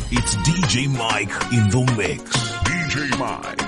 It's DJ Mike in the mix. DJ Mike.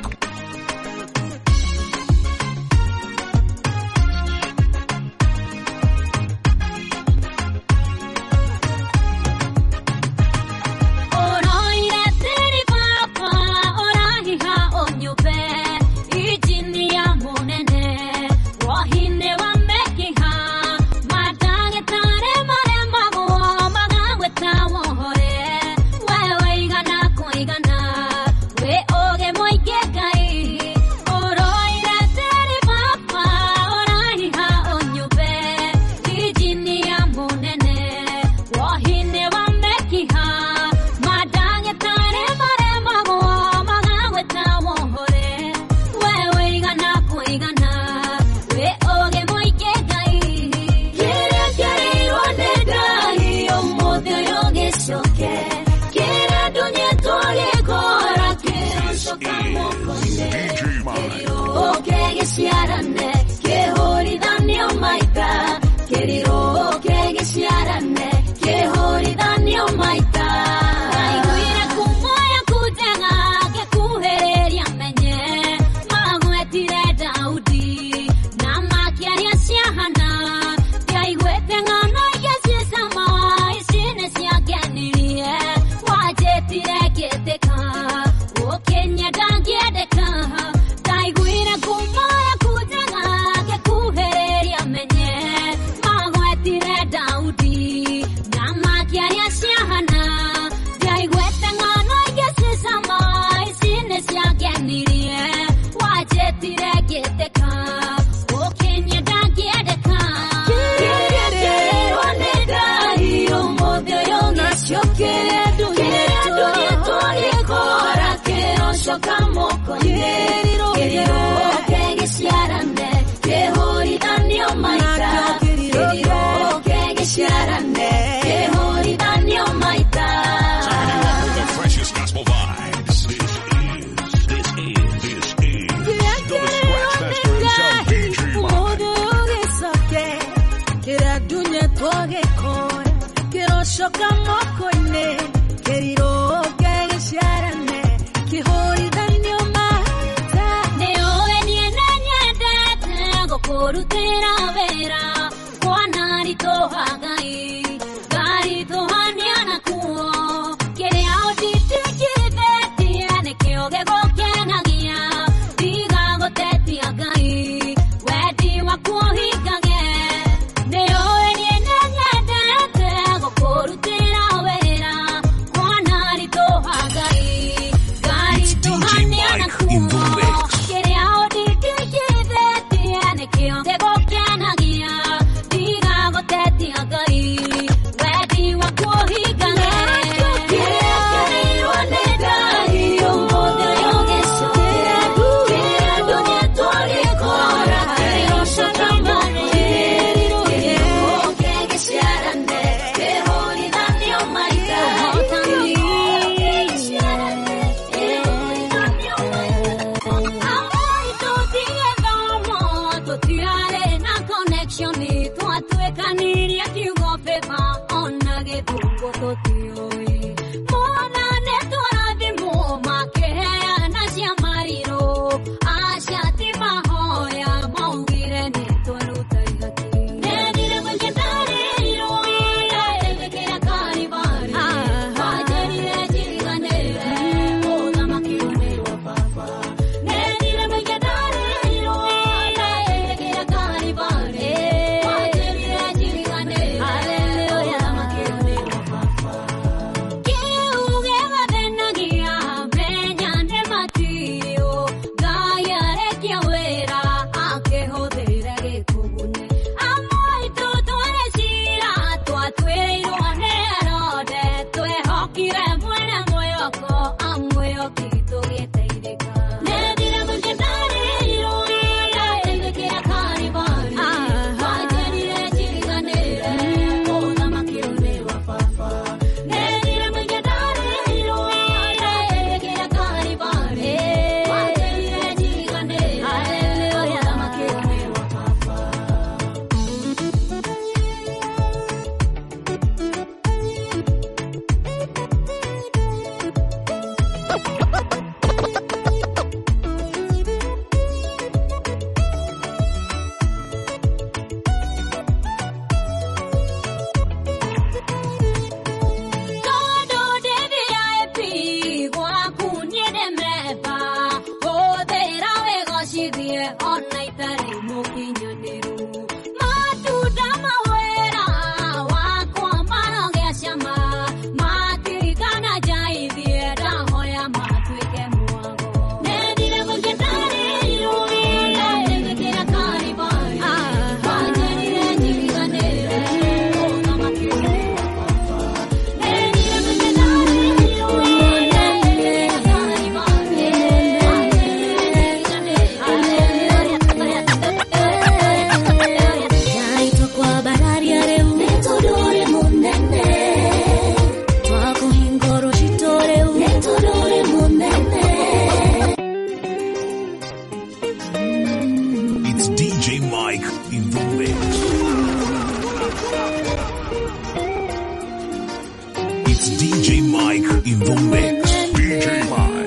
It's DJ Mike in the mix. DJ Mike.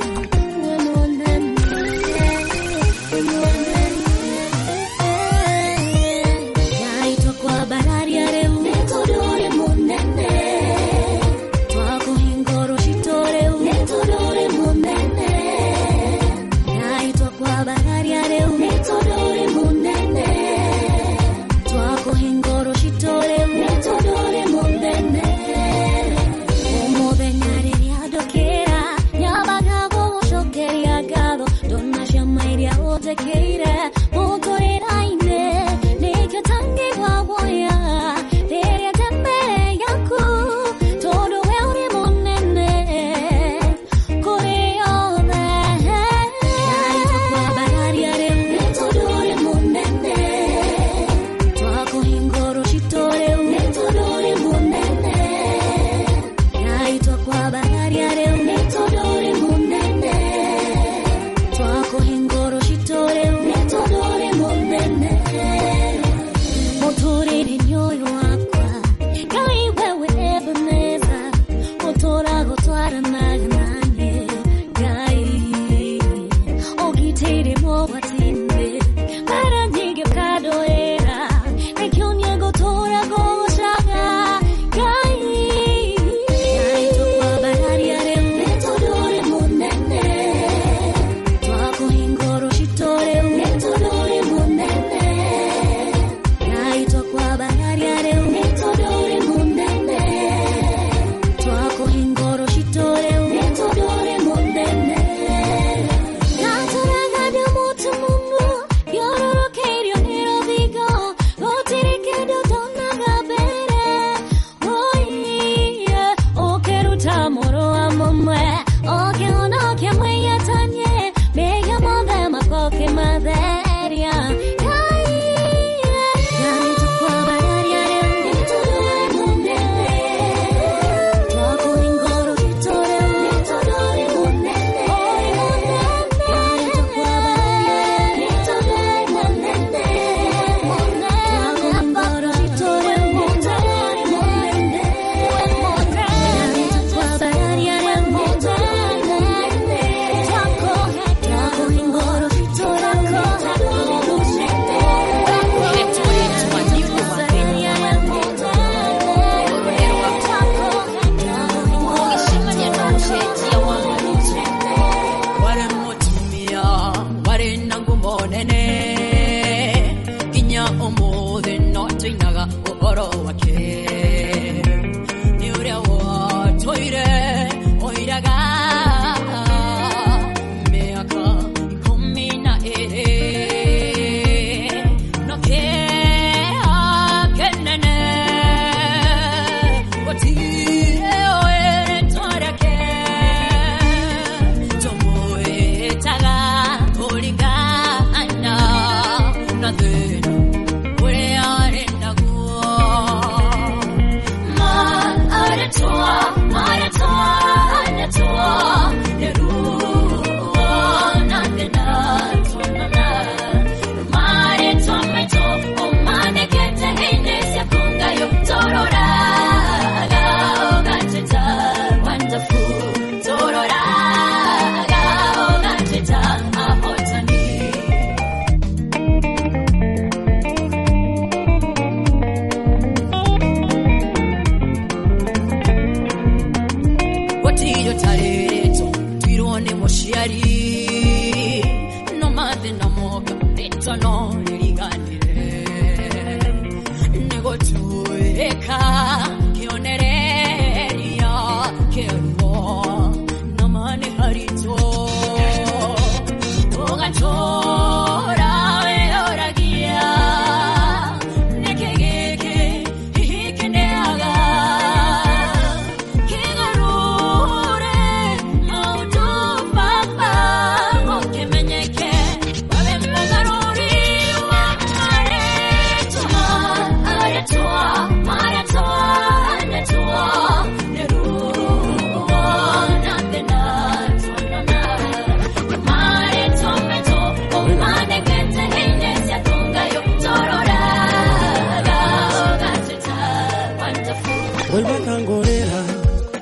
Vuelva a Tangorera,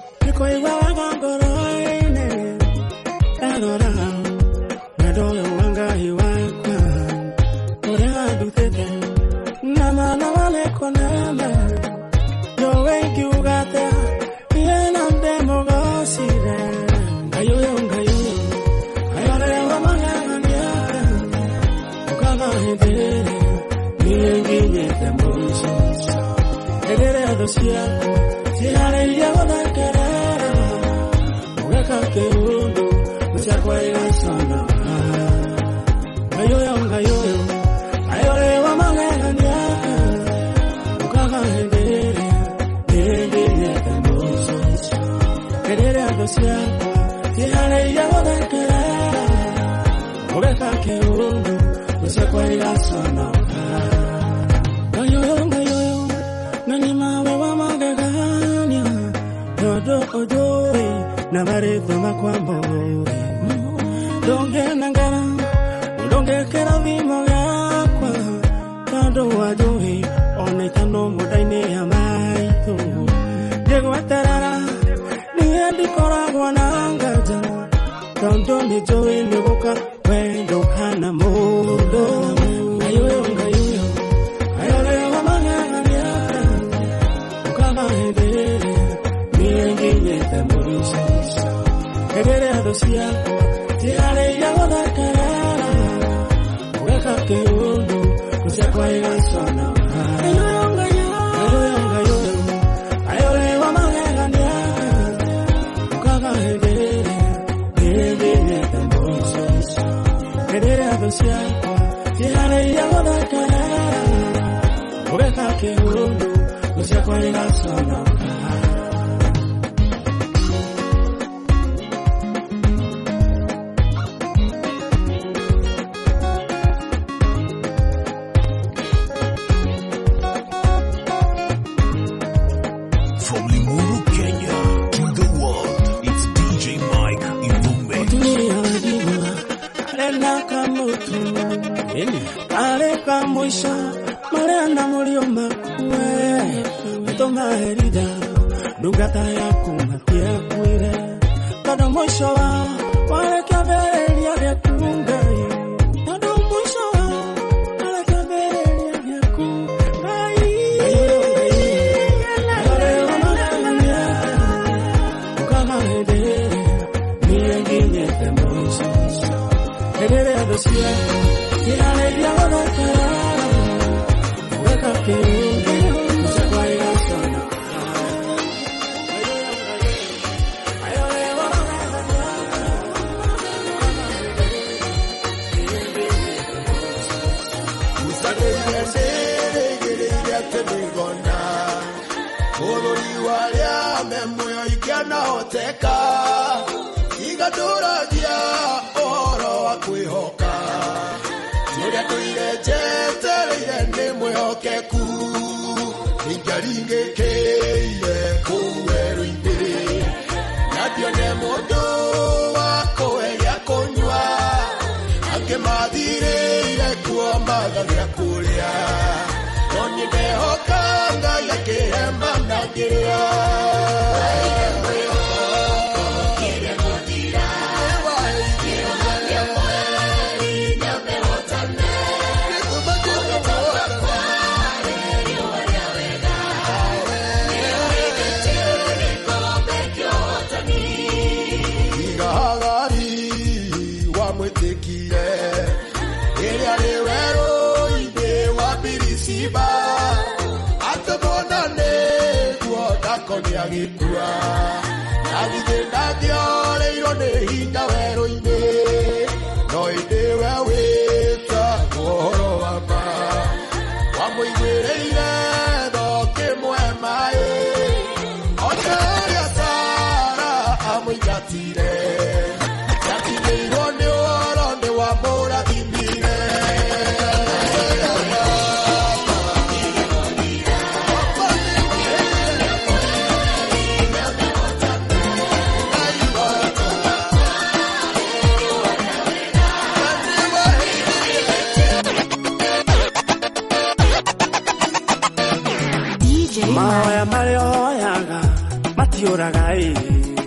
Maoya Mario Yaga, Matio Ragai.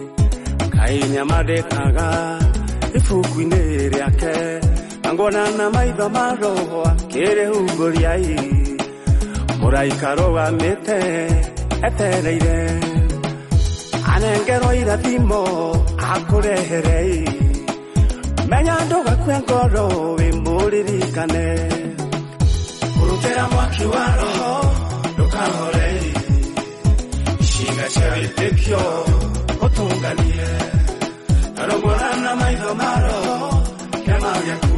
ainyamadekaga ifuku-inĩ rĩake angona na maitho maroa kĩrĩhungũriai mũraika rũgamĩte etereire anengerwo irathimo akũreherei menya ndũgakue ngoro wĩmũririkane kũrutĩra mwaki wa roho ndũkahorei ciĩga cia wĩtĩkio ũtũnganie arũmũra na maitho ma roho kĩama gĩaku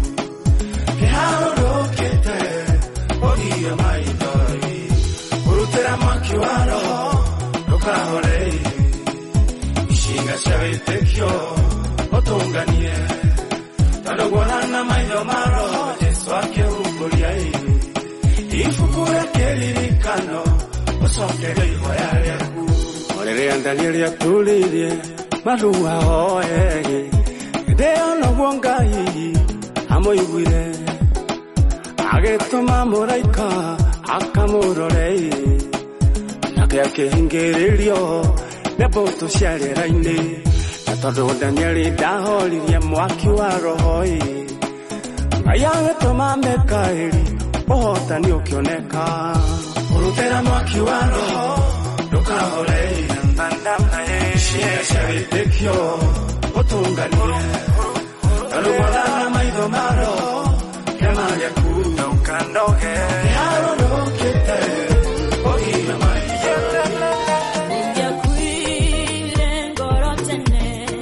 kĩharũrũkĩte ũthiĩ maithori kũrutĩra mwaki wa roho ndũkahorei ciĩga cia wĩtĩkio ũtũnganie arũmũra na maitho ma roho Jesũ akĩhungũriai ibuku rĩa kĩririkano ũcokere ihoya rĩaku rĩrĩa Danieli atũrĩirie marua hoegi ndĩonaguo Ngai amũiguire agĩtũma mũraika akamũrorei nake akĩhingĩrĩrio nĩ mbũtũ cia rĩera-inĩ na tondũ Danieli ndahoririe mwaki wa roho-ĩ Ngai agĩtũma Mikaeli ũhotani ũkĩoneka kũrutĩra mwaki wa roho ndũkahorei ciĩga cia wĩtĩkio ũtũnganie arũmũra na maitho ma roho kĩama gĩaku ndũkanoge kĩharũrũkĩte ũthiĩ maithori Nĩngĩakuire ngoro tene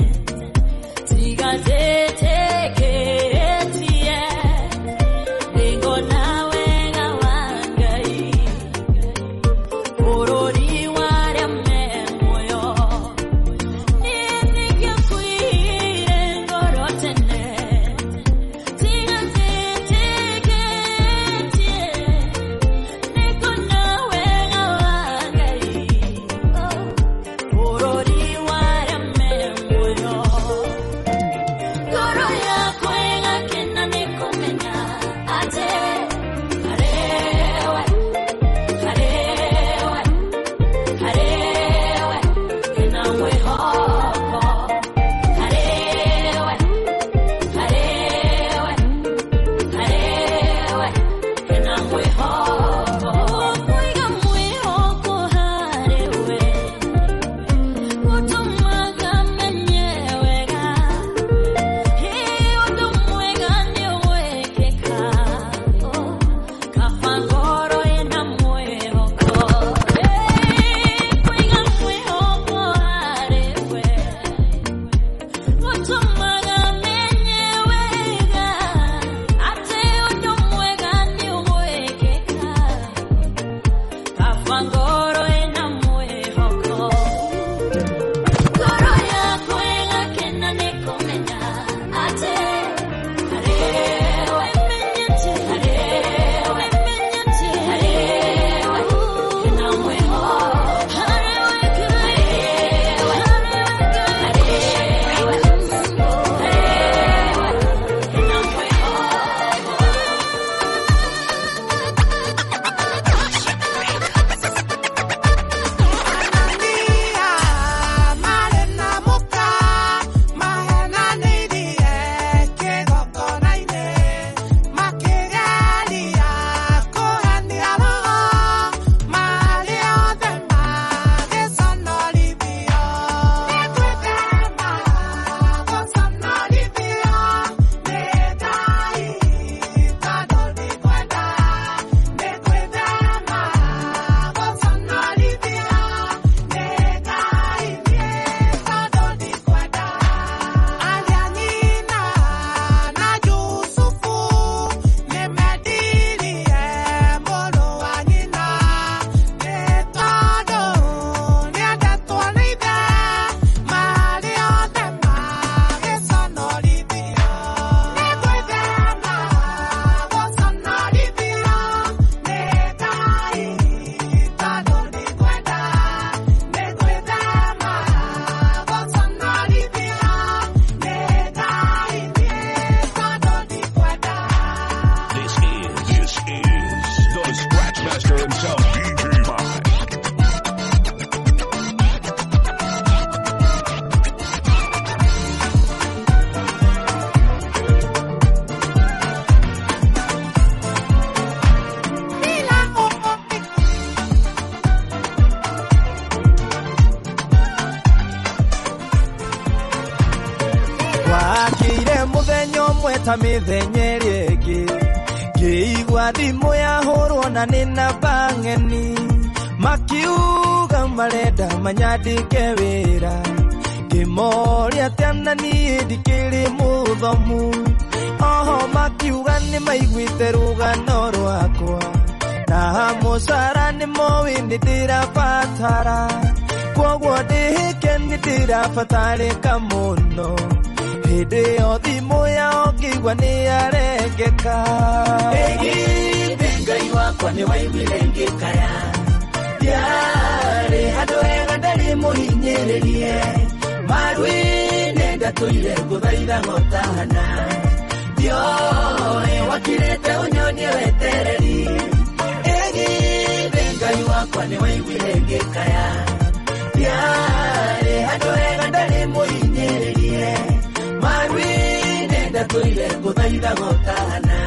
tigatĩtĩkĩtie ndĩngona wega wa Ngai bũrũri warĩa me muoyo nĩngĩakuire ngoro tene wakire muthenyo mweta mithenya ringi ngiigua thimu yahurwo na nina bangeni makiuga marenda manyandike wira ngimoria tena ni ndikiri muthomu oho makiuga ni maiguite rugano rwakwa na musara ni mowi ndirabatara kwoguo ndihike ndirabatarika muno hĩndĩ o thimũ yao ngĩigua nĩ arengeka Ngai wakwa nĩ waiguire ngĩkaya ndiarĩ handũ hega ndarĩ mũhinyĩrĩrie marũi-inĩ ndatũire ngũthaitha ngotahana ndioĩ wakirĩte ũnyonie wetereri Ngai wakwa nĩ waiguire ngĩkaya ndiarĩ handũ hega ndarĩ mũhinyĩrĩrie marũi-inĩ ndatũire ngũthaitha ngotahana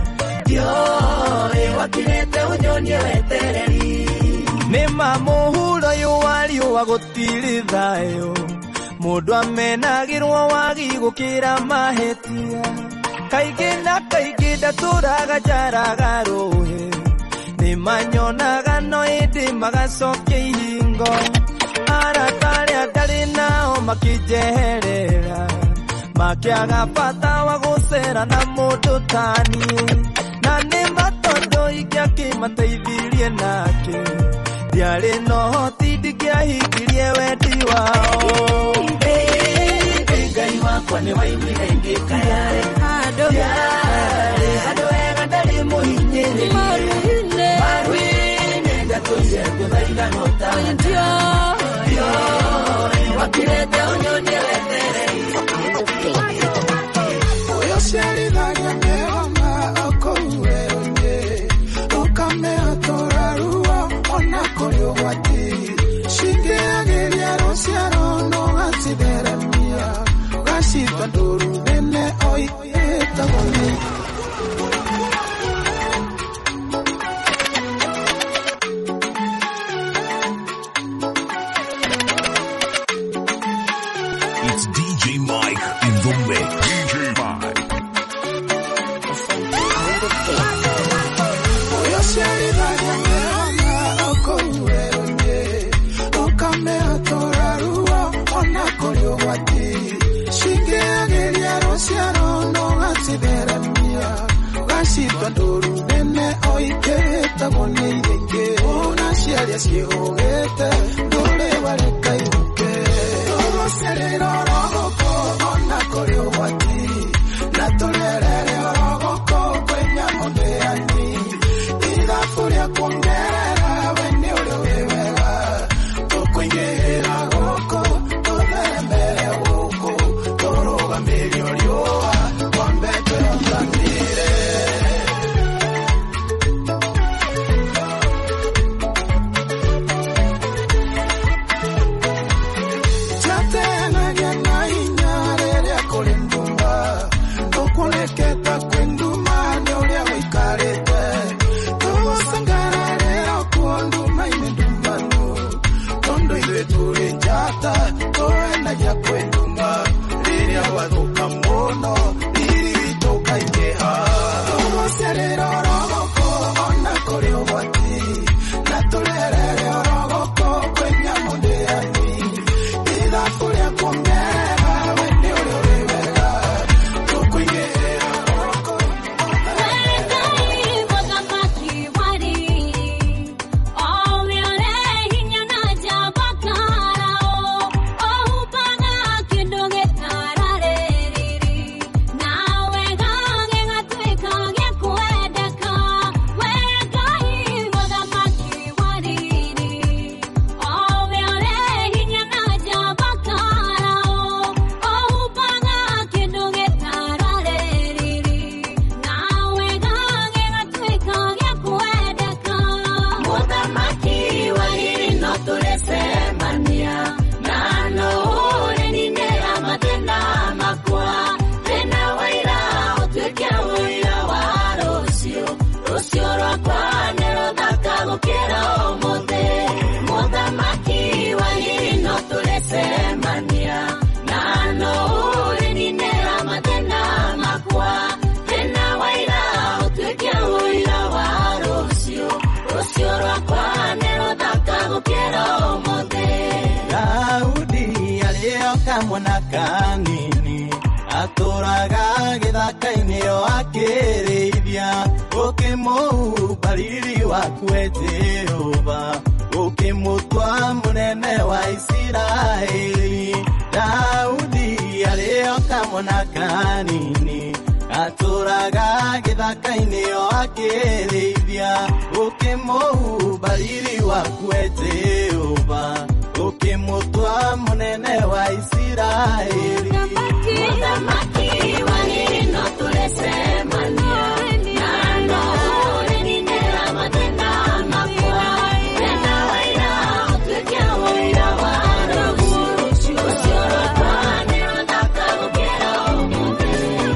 ndioĩ wakirĩte ũnyonie wetereri nĩ mamũhuro yũwariũwa gũtirĩ thayũ mũndũ amenagĩrwo wagi gũkĩra mahĩtia kaingĩ na kaingĩ ndatũraga njaraga rũhĩ nĩ manyonaga no ĩndĩ magacokia ihingo aratarĩa ndarĩ nao makĩnjeherera makiaga bata wa gũcera na mũndũ taniĩ na nĩ matondũ ingĩakĩmateithirie nake ndiarĩ no hoti ndingĩahingirie wendi wao Ngai wakwa nĩ waiguire ngĩkaya handũ hega ndarĩ mũhinyĩrĩrie marũi-inĩ ndatũire ngũthaitha ngotahana ndioĩ wakirĩte ũnyonie wetereri Uciarithagia mĩhoma okũu werũ-inĩ ũkamĩatũra ruo ona kũrĩ ũgwati cingĩagĩria rũciaro no gacitheremia gacitwa ndũru nene oi ĩtagwo nĩ It's DJ Mike in the mix. DJ Mike. Uciarithagia mĩhoma okũu werũ-inĩ ũkamĩatũra ruo ona kũrĩ ũgwati cingĩagĩria rũciaro no gacitheremia gacitwa ndũru nene oi ĩtagwo nĩ irĩngĩ ona ciaria ciĩhũgĩte ndũrĩ wareka ihuke tũgũcerera orogoko ona kũrĩ ũgwati na tũrerere orogoko kwĩ nyamũ ndĩani ithabu rĩa kuongerera we nĩ ũrĩ wĩ wega tũkũingĩhĩra gũkũ tũtheremere gũkũ tũrũgamĩrie riũa twambe twĩhotanire kamwana kanini atũraga gĩthaka-inĩ o akĩrĩithia ũkĩmũbariri waku Jehova ũkĩmũtua mũnene wa Isiraeli Daudi arĩ o kamwana kanini atũraga gĩthaka-inĩ o akĩrĩithia ũkĩmũbariri waku Jehova ũkĩmũtua mũnene wa Isiraeli Mũthamaki wa Nino tũrĩcemania na no ũrĩninĩra mathĩna makwa wena waira ũtuĩke ũira wa rũgu ũcio rwakwa nĩ rũthaka gũkĩra ũmũthĩ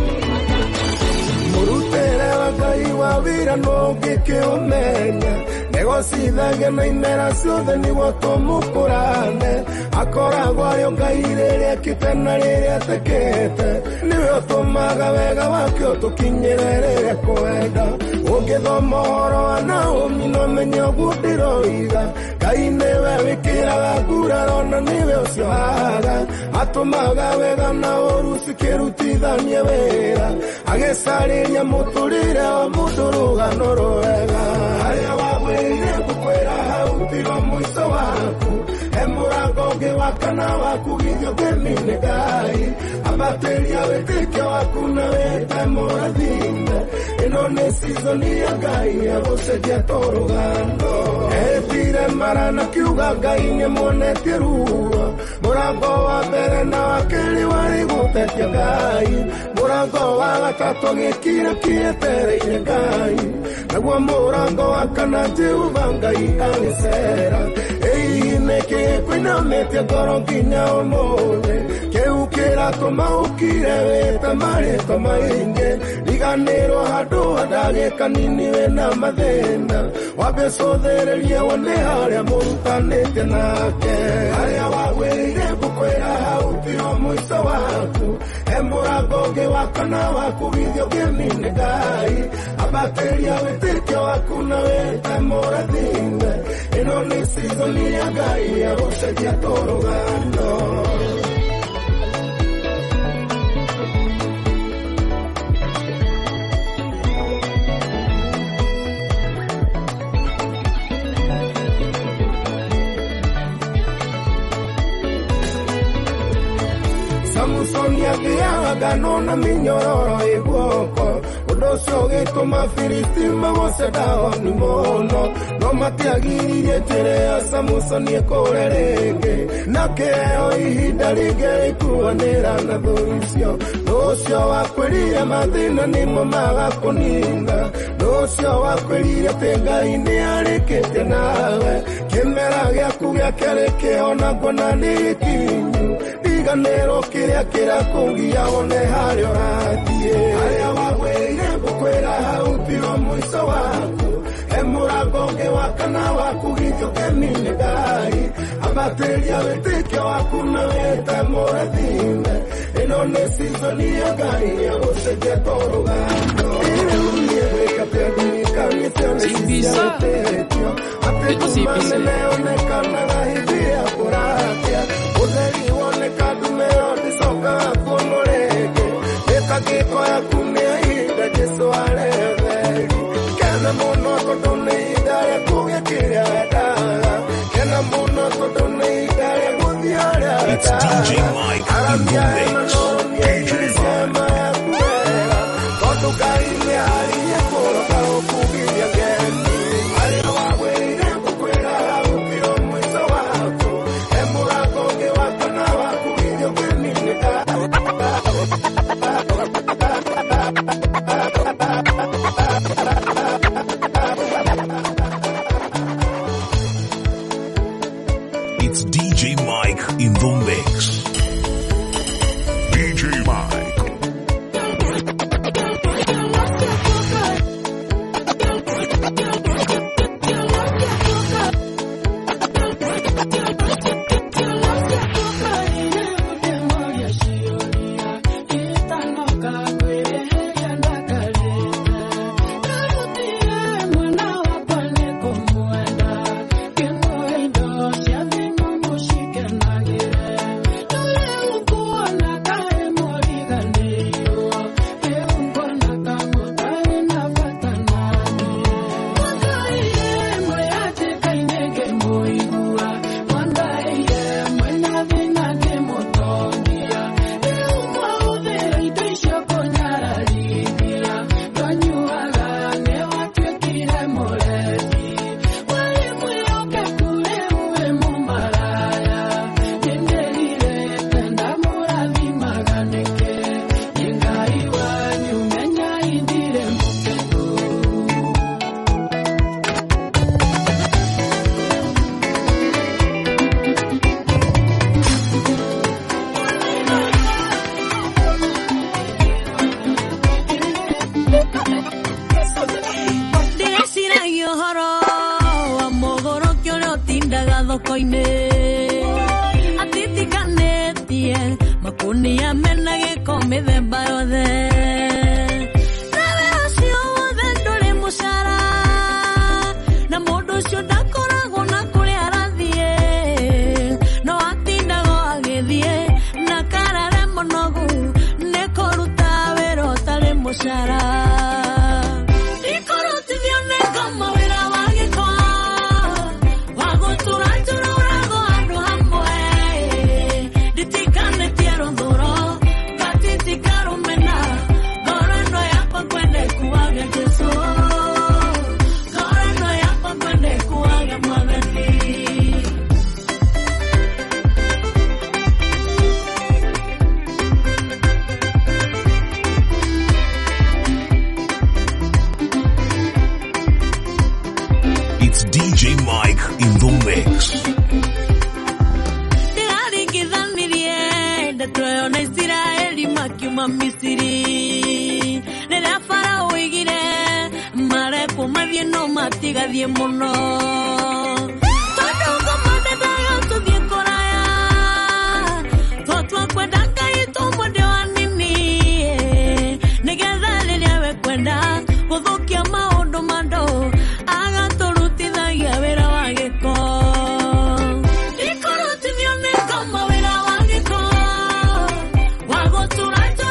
mũrutĩre wa Ngai wa wĩra no ngĩkĩũmenya negocithagia na imera ciothe nĩguo tũmũkũrane akoragwo arĩ Ngai rĩrĩa ekĩte na rĩrĩa atekete nĩwe ũtũmaga wega wake ũtũkinyĩre rĩrĩa kwenda ũngĩthoma ũhoro wa Naomi no menye ũguo ndĩroiga Ngai nĩwe wĩkĩraga nguraro na nĩwe ũcio haga atũmaga wega na ũru cikĩrutithanie wĩra agĩcarĩria mũtũrĩre wa mũndũ rũgano rwega harĩa wagwĩrĩire ngũkwĩra hau tiga mũico waku mũrango ũngĩ wa kana waku githio ngĩmine Ngai ambatĩria wĩtĩkio waku na wĩte mũrathime ĩno nĩ season ya Ngai ya gũcenjia tũrũgano etire mara na kiuga Ngai nĩmuonetie ruo mũrango wa mbere na wa kerĩ warĩ gũtetia Ngai mũrango wa gatatũ gĩkire kĩetereire Ngai naguo mũrango wa kana Jehova Ngai agĩcera nĩkĩ kwĩnamĩtie ngoro nginya ũmũthĩ kĩu kĩratũma ũkire wĩta marĩtwa maingĩ riganĩrwo handũ ha ndagĩka nini wĩna mathĩna wambe cũthĩrĩrie wone harĩa mũrutanĩte nake harĩa wagwĩrĩire ngũkwĩra hau tiga mũico waku mũrango ũngĩ wa kana waku githio ngĩmine Ngai ambatĩria wĩtĩkio waku na wĩte mũrathime ĩno nĩ season ya Ngai ya gũcenjia tũrũgano Samson yagĩaga no na minyororo iguoko ũndũ ũcio ũgĩtũma Filisti magũce Daudi mũno no matiagiririe njĩra ya Samson ĩkũre rĩngĩ na kĩheo ihinda rĩngĩ rĩkuanĩra na thũ icio ũcio wakwĩrire mathĩna nĩmo magakũninga ũcio wakwĩrire atĩ Ngai nĩarĩkĩte nawe kĩmera gĩaku gĩa kerĩ kĩhonagwo na nĩ gĩkinyu riganĩrwo kĩrĩa kĩrakũgia wone harĩa ũrathiĩ harĩa wagwĩrĩire ngũkwĩra hau tiga mũico waku mũrango ũngĩ wa kana waku githio ngĩmine Ngai ambatĩria wĩtĩkio waku na wĩte mũrathime ĩno nĩ season ya Ngai ya gũcenjia tũrũgano rĩu niĩ gwĩkate ndirikanĩte nĩciaretĩtio atĩ kumanene onekanaga hĩndĩ ya kũratia ũtheri woneka ndume ndĩcokaga kuonwo rĩngĩ ĩkagĩko yaku nĩ ihinda Jesũ aretheri kena mũno tondũ nĩ ihinda rĩa kũgĩa kĩrĩa wendaga kena mũno tondũ nĩ ihinda rĩa gũthiĩ harĩa wendaga arambia tondũ Ngai nĩaririe kũroga ũkugithia ngeni harĩa wagwĩrĩire ngũkwĩra hau tiga mũico waku mũrango ũngĩ wa kana waku githio ngĩmine It's DJ Mike in the mix. DJ Mike. tie makuni ya menage come de bayode Nave asio de dole musara na modo sio da korago na kule aradie no atinda go agedie na cara de monogu ne koruta vero tale musara Misiri nella farao igire mare come vieno matiga di mono todo como de dayo tu bien coraya todo cuenta que tu mode animi nega dale le ave cuenta todo que ama ondo mando haga toruti da ya vera vagueco y coroti viene como vera vagueco wago tu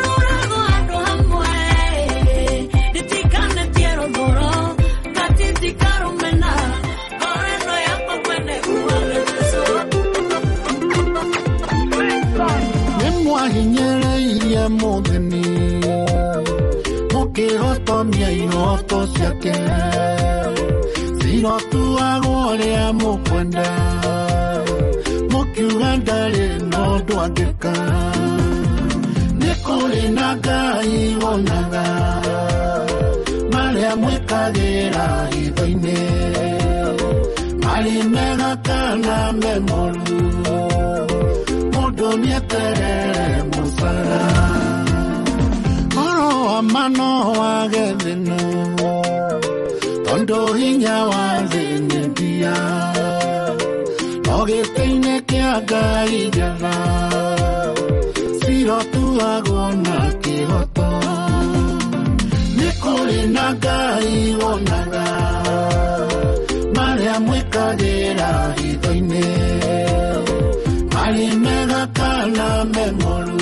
modeni mokero tomia inoto siake sino tu agore amo kwenda mokiugandale no doageka nekole naga iwonaga male amwekagera idoine male mega kana memoru modo mietere musara mano agedeno tondo hinya wazendia oge teine que agailla siro tu agona que hoto nikole nagai onaga mare amwekagera idoine mali mega kana memoru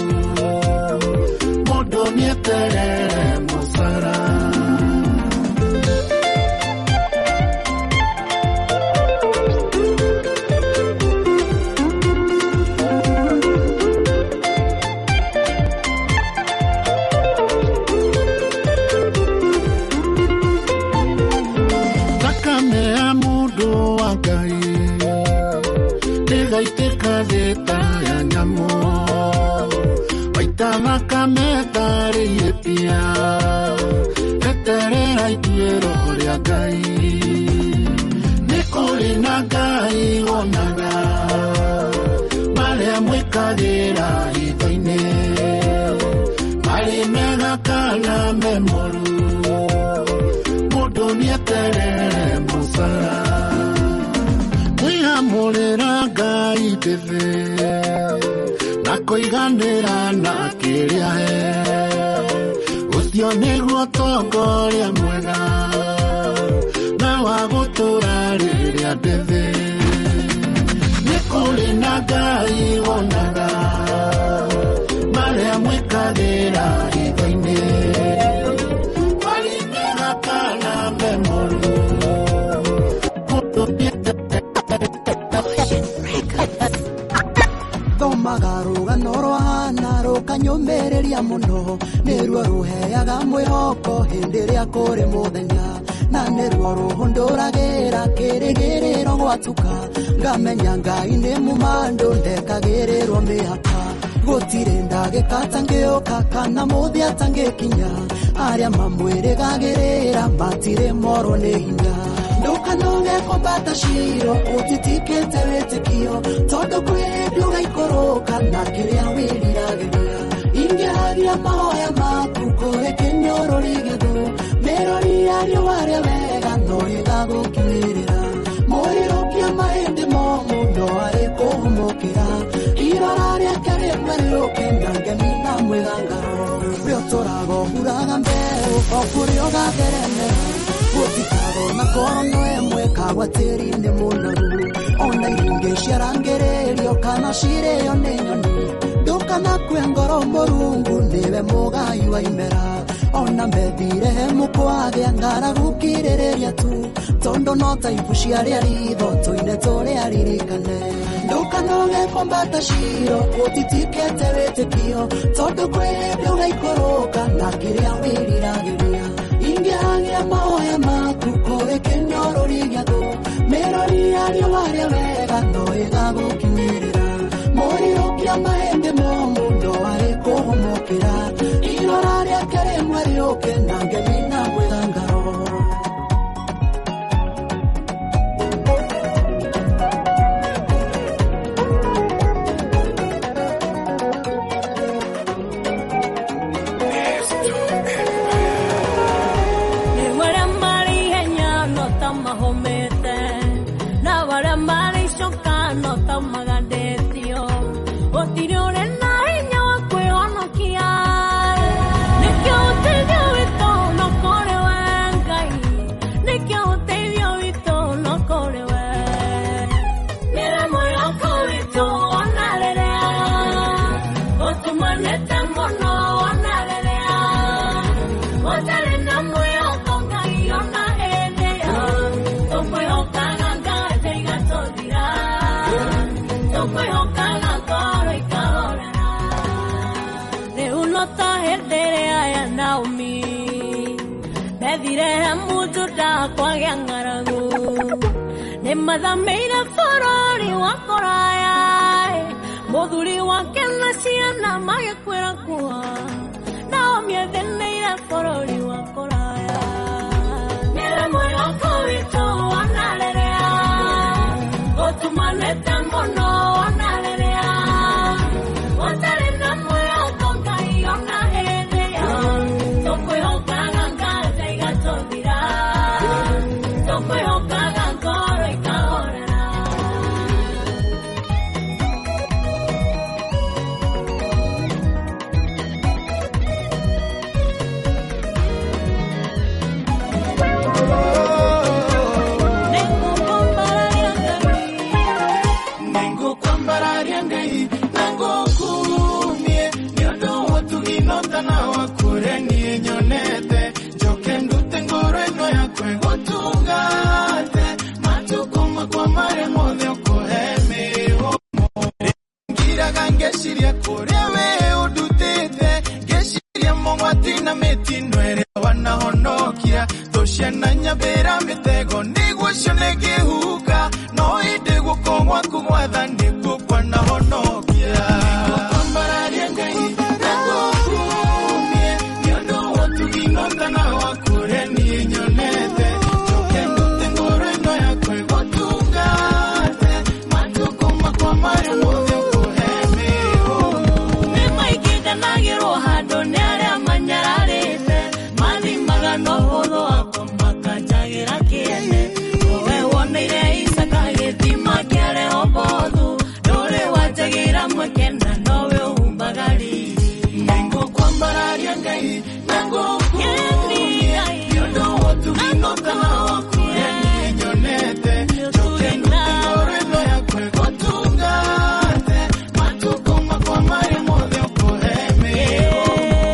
modo mietere musara takame amudo agai degaiteka de tayanyamo Makameta yepia etere ituero riagai nekole nagai onaga male amwekagera itoine male mega kana memoru modoni etere musara kuihamurera gai teve nakoiganira na kiria usio negro togoria mwega na wagutura riria deve nikuli nagai onaga male amwekagera idoine mali mega kana memoru Magaruga noro hanaro kanyomereria muno neruo ruheaga mwihoko hindiria kuri muthenya na neruo ruhunduragira kirigiriro gwatuka ngamenya ngai ni mumando ndekagirirwo mihaka gutire ndagikata ngioka kana muthi atangikinya aria mamwirigagirira matire moro ni hinya Ndukanonge kombata shiro utitikete wetekio todo kwedu gaikoroka na kiria wirirageria ingeharia mahoya makukore kenyoro rigedo merori ario ware wega noriga gukirira morirokia mahende momu no are kohumokira irararia kare rioke nange mina mwegangaro riotorago huraga mbeu okurio gagerene gutikago na korono emwe kagwatiri-ini munoru ona iringe ciarangererio kana cireyo nĩ nyoni ndukana kwe ngoro Mũrungu niwe mugai wa imera ona mbethire mukwagĩa ngaragukirĩrĩria tu tondo no taibu ciarĩa ritho tũine tũrĩa ririkane ndukanoge kombata ciro gũtitikĩte wĩtĩkio tondo kwĩ hĩndĩ ũgaikũrũka na kĩrĩa wĩriragĩria ingĩhagia mahoya maku kũrĩ kĩnyorori gĩathũ mĩrori yarĩo warĩa wega no ĩgagũkinyĩrĩra mũriũkia mahĩndĩ momũ no arĩ kũhũmũkĩra irora rĩake rĩmwe rĩũke nange mina mwĩgangaro kwagĩa ng'aragu nĩ mathameire bũrũri wa kũraya mũthuri wake na ciana magĩkuĩra kuo nao mĩetheneire bũrũri wa kũraya nĩwe mwĩhoko witũ ona rĩrĩa ũtumanĩte mũno ona rĩrĩa ũtarĩ na mwĩhoko Ngai ona hĩndĩ ĩyo tũkwĩhokaga ngathĩ igatũthira Nanya bera mitego niguo cioneke huka no inde gukongwa kumwatha niguo kwana honokia kwambararia Ngai nagukumie nĩũndũ ũtuginotana wakũre niĩ nyonete njoke ndute ngoro ĩno yakwa ĩgũtungate matukũ makwa marĩa mothe ũkũhe mĩhũmũ nĩmaingĩndanagĩrwo handũ nĩ arĩa manyararĩte mathimaga no ũhũthũ wakwa makanjagira kiene owe woneire Isaka gĩthima kĩa Rehobothu ndũrĩ wanjagira mwekena nowe ũhumbagari nĩngũkwambararia Ngai nagũkumia nĩũndũ ũtuginotana wakũre niĩ nyonete njoke ndute ngoro ĩno yakwa ĩgũtungate matukũ makwa marĩa mothe ũkũhe mĩhũmũ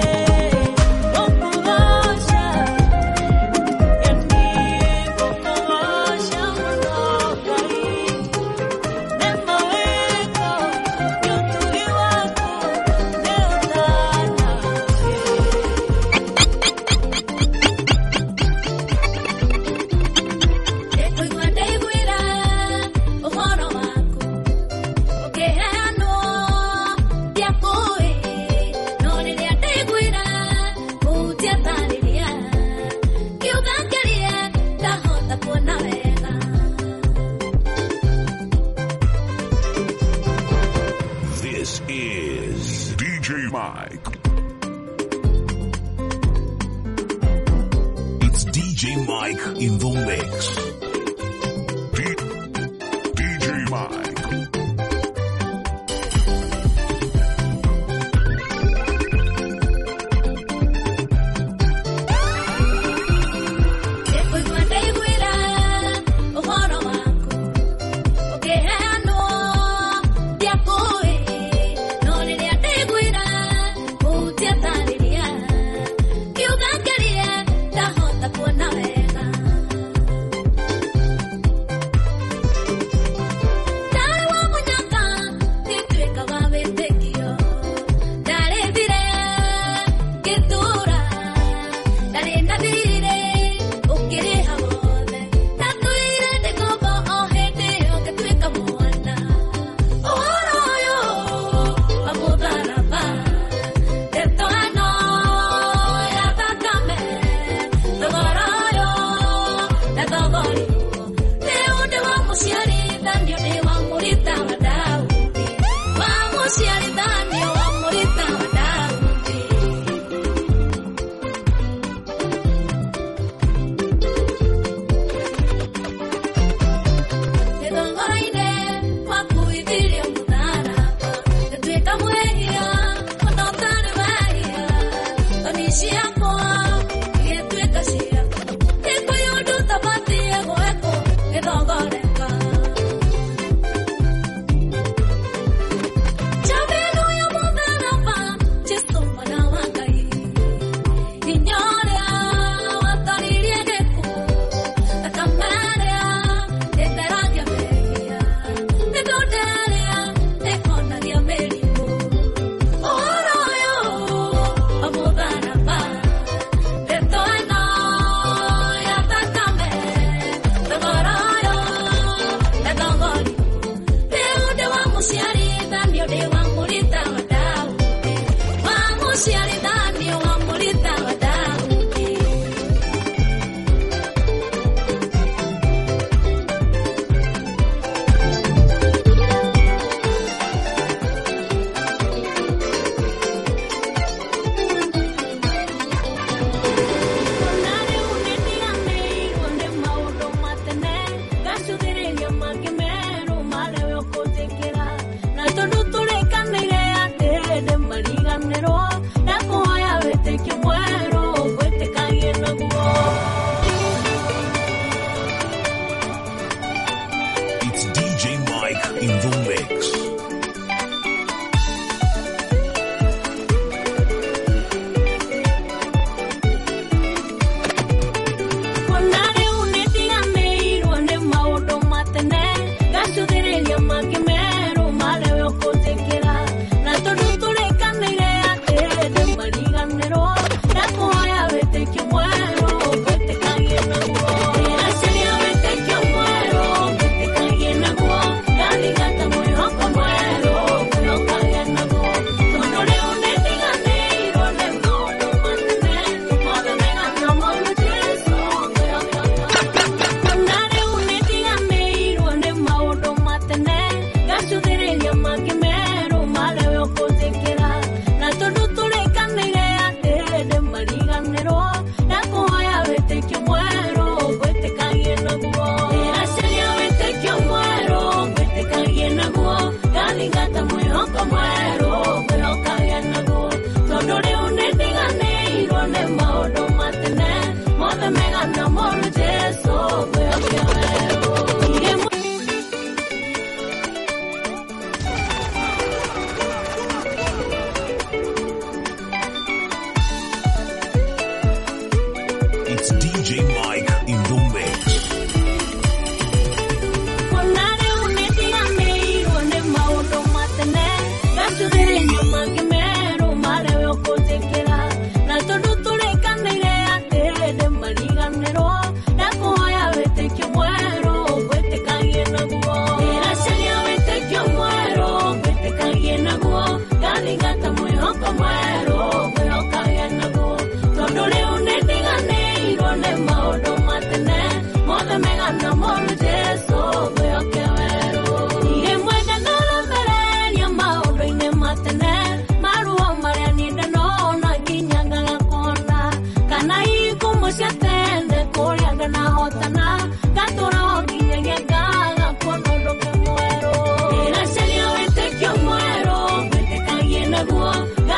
This is DJ Mike. It's DJ Mike in the mix. DJ Mike.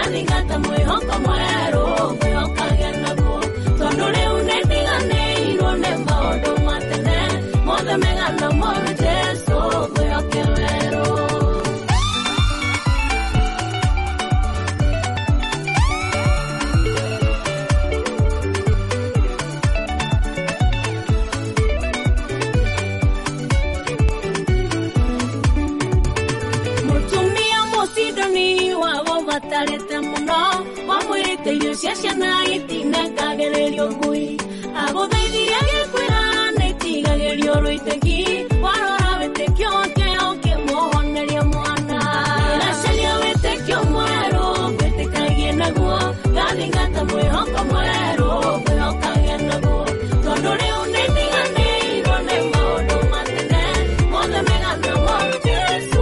gathingata mwihoko mweru mwihokage naguo tondu riu nitiganeirwo ni maundu matene mothe megana moru Jesu mwihoke weru. Tarete muno wamwirite irio cia ciana itinekagererio ngui aguthaithirie gikwira nitigagerio rwiteki warora witekio keo kimuhoneria mwana iracaria witekio mweru gwitikagie naguo gathingata mwihoko mweru mwihokage naguo tondu riu nitiganeirwo ni maundu matene mothe megana moru Jesu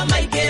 maingĩ